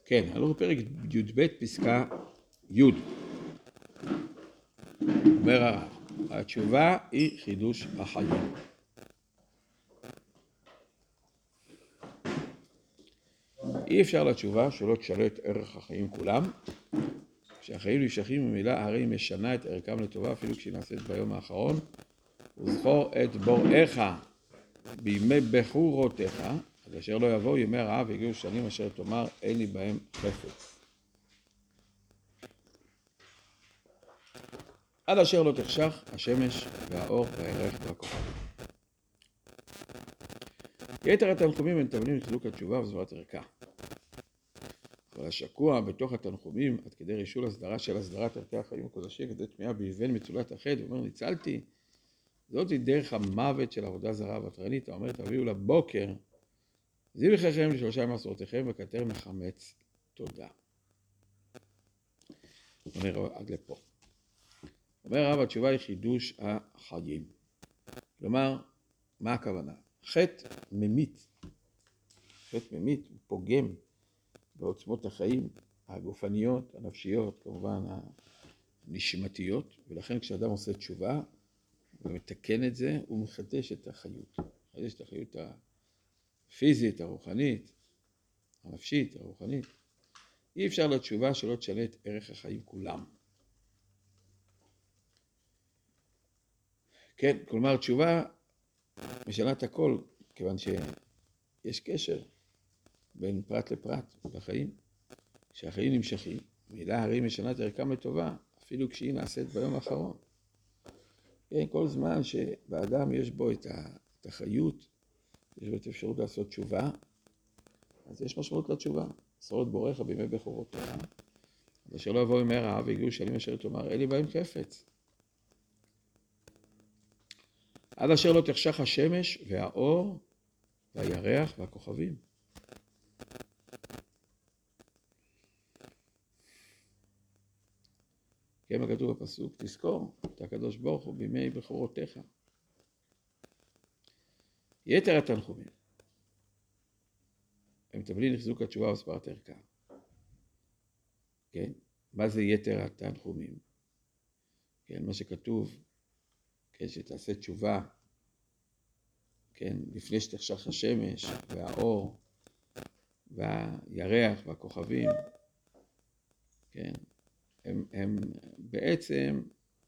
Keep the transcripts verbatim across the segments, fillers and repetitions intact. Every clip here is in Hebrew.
כן, אנחנו בפרק י"ב פסקה י'. אומר הרב, התשובה היא חידוש החיים. אי אפשר לתשובה שלא תשרת ערך החיים כולם. כשהחיים נמשכים ממילא הרי היא משנה את ערכם לטובה אפילו כשהיא נעשית ביום האחרון. וזכור את בוראיך בימי בחורותיך, עד אשר לא יבואו ימי הרעה והגיעו שנים אשר תאמר אין לי בהם חפץ. עד אשר לא תחשך השמש והאור והירח והכוכבים. יתר התנחומים הם טמונים לחילוק התשובה וזמרת ערכה. אבל השקוע בתוך התנחומים עד כדי רישול הסדרה של הסדרת ערכי החיים הקודשים כדי תמיהה ביבן מצולת החטא ואומר ניצלתי, זאת היא דרך המוות של עבודה זרה ותרנית האומרת תביאו לבוקר זבחיכם לשלושה מסורותיכם וכתר מחמץ תודה. אומר עד לפה. אומר הרב התשובה היא חידוש החיים. כלומר, מה הכוונה? חטא ממית. חטא ממית הוא פוגם בעוצמות החיים הגופניות, הנפשיות, כמובן הנשמתיות, ולכן כשאדם עושה תשובה ומתקן את זה, הוא מחדש את החיות. מחדש את החיות הפיזית, הרוחנית, הנפשית, הרוחנית. אי אפשר לתשובה שלא תשנה את ערך החיים כולם. כן, כלומר תשובה משנה את הכל, כיוון שיש קשר בין פרט לפרט בחיים. כשהחיים נמשכים, מילה הרי משנה את ערכם לטובה, אפילו כשהיא נעשית ביום האחרון. כן, כל זמן שבאדם יש בו את החיות, יש בו את האפשרות לעשות תשובה, אז יש משמעות לתשובה. שרות בורך בימי בחורותיך, עד אשר לא יבואו ימי הרעה והגיעו שנים אשר תאמר אין לי בהם חפץ. עד אשר לא תחשך השמש והאור והירח והכוכבים. כן, מה כתוב בפסוק, תזכור את הקדוש ברוך הוא בימי בחורותיך. יתר התנחומים הם טמונים לחיזוק התשובה והסברת ערכה. כן, מה זה יתר התנחומים? כן, מה שכתוב, כן, שתעשה תשובה, כן, לפני שתחשך השמש והאור והירח והכוכבים, כן, הם, הם בעצם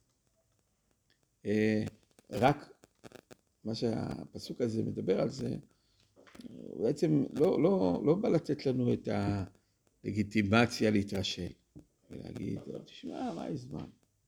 אה, רק מה שהפסוק הזה מדבר על זה, הוא בעצם לא, לא, לא בא לתת לנו את הלגיטימציה להתרשל ולהגיד, תשמע, מה יש זמן?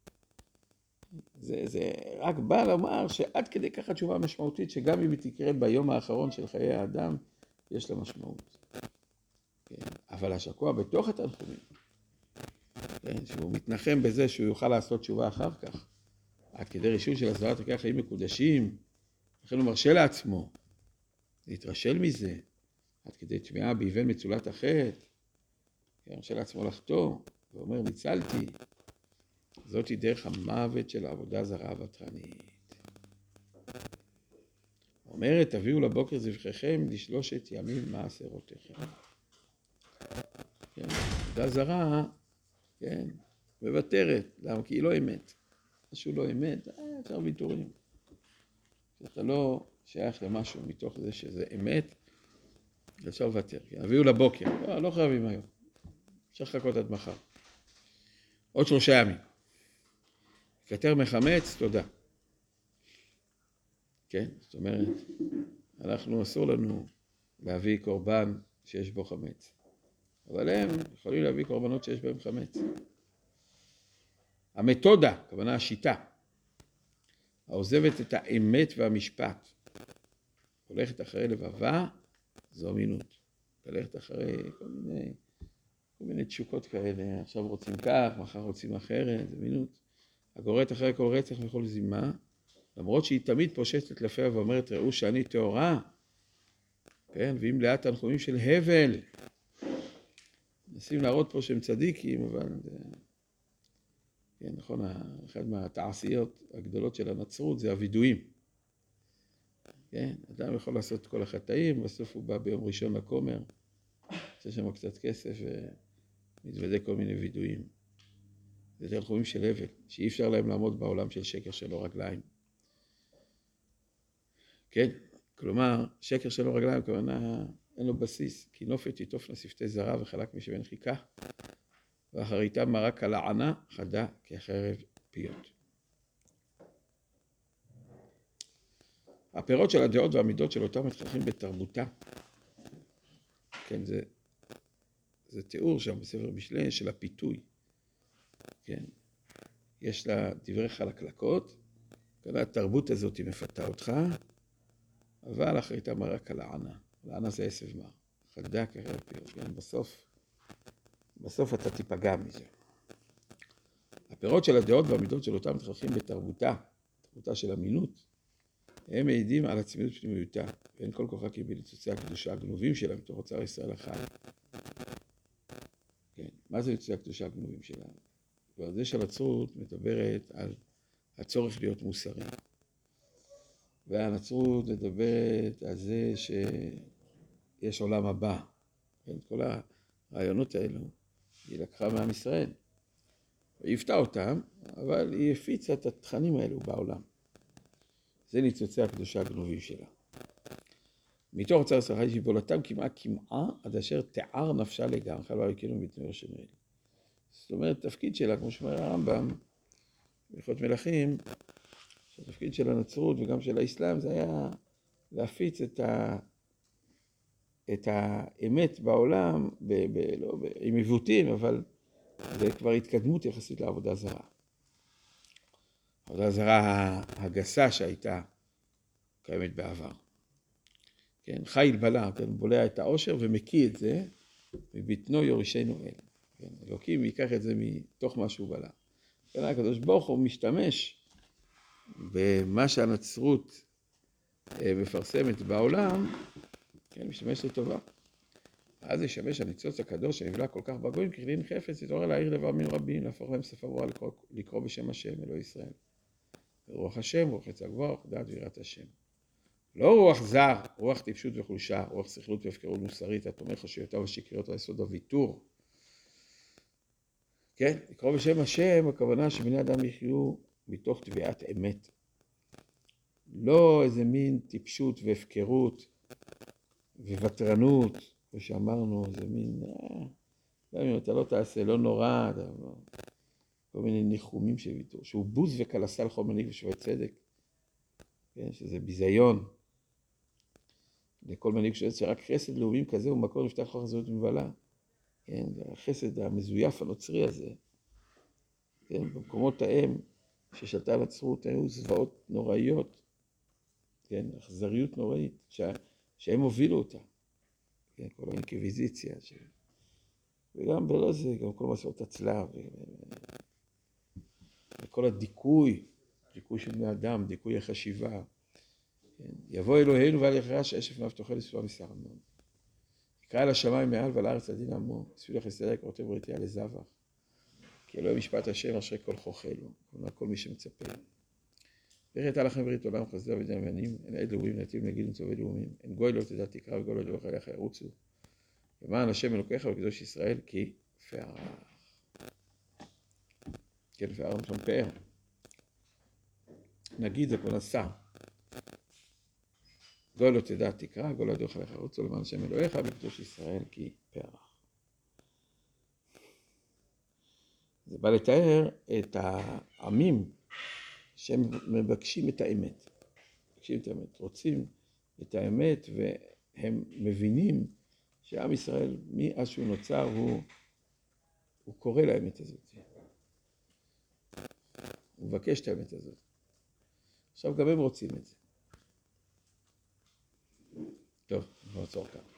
זה, זה רק בא לומר שעד כדי ככה תשובה משמעותית שגם אם היא תקרה ביום האחרון של חיי האדם, יש לה משמעות. כן? אבל השקוע בתוך התנחומים, כן? שהוא מתנחם בזה שהוא יוכל לעשות תשובה אחר כך, עד כדי רישול של הסדרת ערכי החיים מקודשים, לכן הוא מרשה לעצמו להתרשל מזה, עד כדי תמיהה ביבן מצולת החטא, כן? מרשה לעצמו לחטוא, ואומר ניצלתי, זאת היא דרך המוות של העבודה זרה ותרנית. אומרת, תביאו לבוקר זבחיכם לשלושת ימים מעשרותיכם. כן, עבודה זרה, כן, מבטרת, למה? כי היא לא אמת. משהו לא אמת, אה, אפשר ויתורים. כשאתה לא שייך למשהו מתוך זה שזה אמת, אפשר לוותר. כן, תביאו לבוקר, לא, לא חייבים היום. אפשר לחכות עד מחר. עוד שלושה ימים. כתר מחמץ, תודה. כן, זאת אומרת, אנחנו אסור לנו להביא קורבן שיש בו חמץ. אבל הם יכולים להביא קורבנות שיש בהם חמץ. המתודה, הכוונה השיטה, העוזבת את האמת והמשפט, הולכת אחרי לבבה, זו אמינות. הולכת אחרי כל מיני, כל מיני תשוקות כאלה, עכשיו רוצים כך, מחר רוצים אחרת, זו אמינות. הגורית אחרי כל רצח וכל זימה, למרות שהיא תמיד פושטת לפיה ואומרת, ראו שאני טהורה, כן, והיא מלאה תנחומים של הבל. נשים להראות פה שהם צדיקים, אבל כן, נכון, אחד מהתעשיות הגדולות של הנצרות זה הוידויים. כן, אדם יכול לעשות כל החטאים, בסוף הוא בא ביום ראשון לכומר, יש שם קצת כסף ומתוודא כל מיני וידויים. זה תחומים של הבל, שאי אפשר להם לעמוד בעולם של שקר שלו רגליים. כן? כלומר, שקר שלו רגליים, כמובן אין לו בסיס, כי נופת יטופנה שפתי זרה וחלק משבן חיכה, ואחריתה מרק על הענה חדה כחרב פיות. הפירות של הדעות והמידות של אותם מתחלקים בתרבותה. כן, זה, זה תיאור שם בספר משלי של הפיתוי. כן, יש לה דברי חלקלקות, כאן התרבות הזאת היא מפתה אותך, אבל אחריתה מרק על הענה. לענה זה עשב מר, חדה כחרב פיות. כן, בסוף, בסוף אתה תיפגע מזה. הפירות של הדעות והמידות של אותם מתחלקים בתרבותה, תרבותה של אמינות, הם מעידים על עצמיות פנימיותה, ואין כל כוחה כי בניצוצי הקדושה הגנובים שלה מתוך אוצר ישראל החי. כן, מה זה ניצוצי הקדושה הגנובים שלה? והזה של הנצרות מדברת על הצורך להיות מוסרי. והנצרות מדברת על זה שיש עולם הבא. כן, כל הרעיונות האלו היא לקחה מעם ישראל. היא הפתעה אותם, אבל היא הפיצה את התכנים האלו בעולם. זה ניצוצי הקדושה הגנובים שלה. מתוך אוצר ישראל החי שיבולתם כמעה כמעה עד אשר תיער נפשה לגמרי, חלבה יקנו מתנוער שנואל. זאת אומרת, תפקיד שלה, כמו שאומר הרמב"ם, בהלכות מלכים, שהתפקיד של הנצרות וגם של האסלאם, זה היה להפיץ את, ה... את האמת בעולם, ב... ב... לא... ב... עם עיוותים, אבל זה כבר התקדמות יחסית לעבודה זרה. העבודה זרה הגסה שהייתה קיימת בעבר. כן, חיל בלע, כן, בולע את העושר ומקיא את זה, מבטנו יורישנו אל. כן, אלוקים ייקח את זה מתוך מה שהוא בלע. כן, הקדוש ברוך הוא משתמש במה שהנצרות מפרסמת בעולם, כן, משתמש לטובה. אז ישמש הניצוץ הקדוש שנבלע כל כך בגויים, ככלי חפץ, יתעורר להעיר לבעמים רבים, להפוך להם שפה ברורה לקרוא, לקרוא בשם השם, אלוהי ישראל. רוח השם, רוח עץ הגבוה, רוח דעת ויראת השם. לא רוח זר, רוח טיפשות וחולשה, רוח שכלות והפקרות מוסרית, התומך חשיותיו ושקריות על יסוד הוויתור. כן, לקרוא בשם השם, הכוונה שבני אדם יחיו מתוך תביעת אמת. לא איזה מין טיפשות והפקרות וותרנות, כמו שאמרנו, זה מין, אה, גם אם אתה לא תעשה, לא נורא, לא, כל מיני ניחומים של ויתור, שהוא בוז וקלסה לכל מנהיג ושווה צדק, כן, שזה ביזיון. לכל מנהיג שואל שרק חסד לאומים כזה הוא מקור נפתח חוכמה זהות מבלה. כן, החסד המזויף הנוצרי הזה, כן, במקומות ההם ששלטה הנצרות היו זוועות נוראיות, כן, אכזריות נוראית, שה, שהם הובילו אותה. כן, כל האינקוויזיציה, ש... וגם בלא זה, גם כל מסעות הצלב, ו... וכל הדיכוי, דיכוי של בני אדם, דיכוי החשיבה. כן, יבוא אלוהינו ואל יחרש אשף נף תאכל לספר משר אמנון. יקרא אל השמיים מעל ועל הארץ הדין עמו, סביב לחסדי יקראתם בריתי על הזבח. כי אלוהי משפט השם אשרי כל חוכלו, כלומר כל מי שמצפה. וראית לכם ברית עולם חסדי ודין עמיינים, אין עד לאומים נתיב נגיד וטובי לאומים, אין גוי לא תדע תקרא וגוי לא ידעוך עליך ירוצו. למען השם אלוקיך וקדוש ישראל כי פארך. כן, פאר משום פאר. נגיד זה כבר נסע. גוי לא תדע תקרא, גוי לא ידעוך עליך ירוצו, למען השם אלוהיך וקדוש ישראל כי פארך. זה בא לתאר את העמים שהם מבקשים את האמת. מבקשים את האמת, רוצים את האמת, והם מבינים שעם ישראל, מאז שהוא נוצר, הוא, הוא קורא לאמת הזאת. הוא מבקש את האמת הזאת. עכשיו גם הם רוצים את זה. טוב, נעצור כאן.